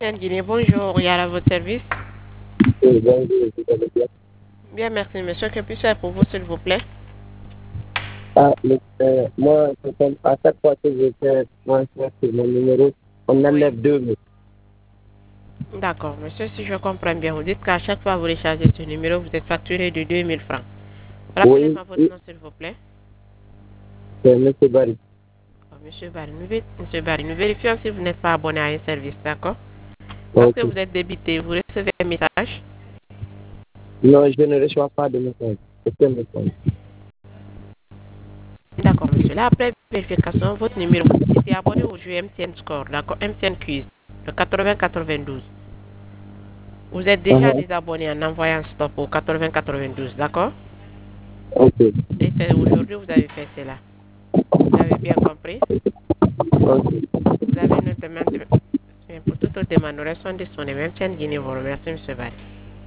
Guinée, bonjour, il y a à votre service. Oui, bonjour, vous allez bien? Bien, merci, monsieur. Que puis-je faire pour vous, s'il vous plaît? Moi, à chaque fois que je fais transfert sur mon numéro, on Oui. enlève 2 000. D'accord, monsieur, si je comprends bien, vous dites qu'à chaque fois que vous rechargez ce numéro, vous êtes facturé de 2000 francs. Oui, Rappelez-moi votre oui, nom, s'il vous plaît. c'est M. Barry. Oh, monsieur Barry, nous vérifions si vous n'êtes pas abonné à un service, d'accord? Lorsque Ok. vous êtes débité, vous recevez un message. Non, je ne reçois pas de message. Aucun message. D'accord, monsieur. Là, après vérification, votre numéro, vous étiez abonné au jeu MTN Score, d'accord? MTN Quiz, le 80-92. Vous êtes déjà Uh-huh. désabonné en envoyant stop au 80-92, d'accord? Ok. Et c'est aujourd'hui que vous avez fait cela. Vous avez bien compris? Ok. Vous avez une demande. Pour toute autre demande, nous restons disponibles. Même chaîne Guinée vous remercie, M. Barry.